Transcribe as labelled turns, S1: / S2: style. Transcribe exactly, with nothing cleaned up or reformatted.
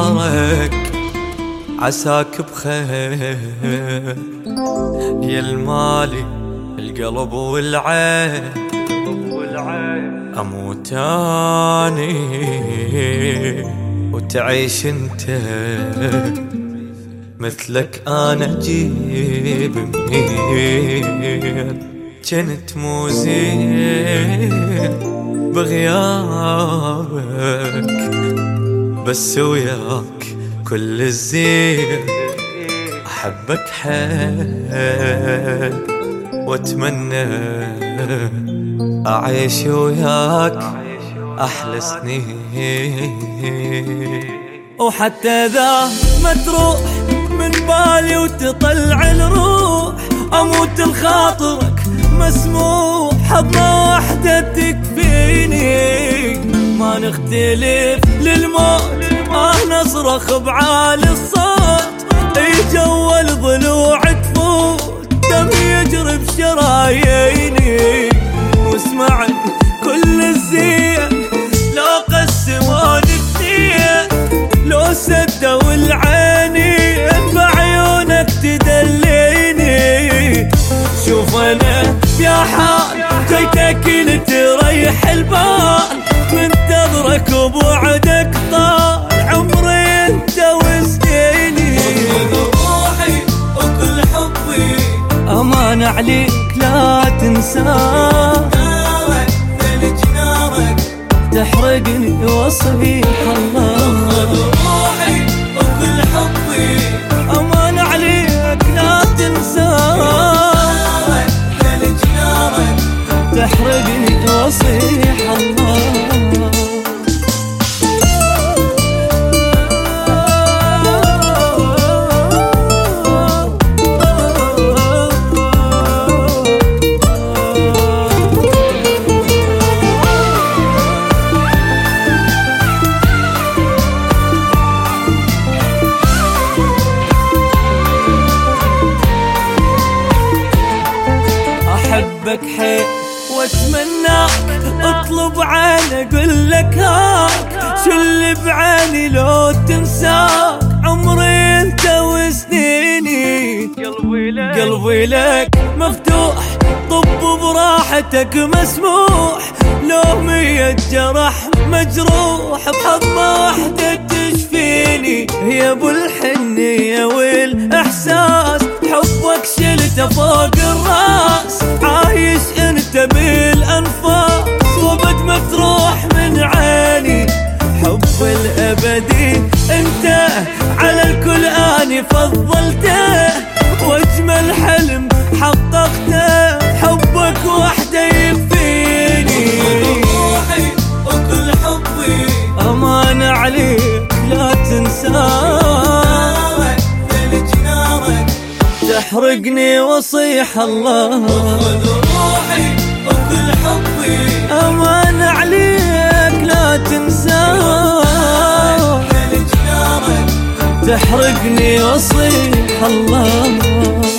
S1: نهارك عساك بخير يا المالي القلب والعين، أموت أني وتعيش انت مثلك أنا أجيب منين، جنت مو زين بغيابك بس وياك كل الزين، أحبك حيل واتمنى أعيش وياك أحلى سنين، وحتى إذا ما تروح من بالي وتطلع الروح أموت لخاطرك مسموح، حضنة وحدة تكفيني، ما نختلف للموت آه نصرخ بعالي الصوت، اي جو الضلوع تفوت دم يجري بشراييني، واسمعني كل الزين لو قسموني اثنين، لو سدوا العينين بعيونك تدليني، شوف انا يا حال جيتك لتريح البال، منتظرك وبعدك طال عمري انت وسنيني، روحي وكل حبي امان عليك لا تنساه، نارك ثلج نارك تحرقني وصيح الله، روحي وكل حبي امان عليك لا تنساه، نارك ثلج نارك تحرقني وصيح الله. أحبك حيل واتمناك اطلب عيني اقول لك هاك، شل بعيني لو تنساك عمري انت وسنيني، قلبي لك قلبي لك مفتوح طب براحتك مسموح، لو مية جرح مجروح بحضنة وحدة تشفيني، يا ابو الحنية والاحساس حبك شلته فوق الراس، عايش انت بالانفاس وابد ما تروح من عيني، حب الابدي انت على الكل اني فضلته، واجمل حلم حققته حبك وحده يكفيني، روحي وكل حبي امان عليك لا تنساه، تحرقني وصيح الله، روحي وكل حبي امان عليك لا تنساه، تحرقني وصيح الله.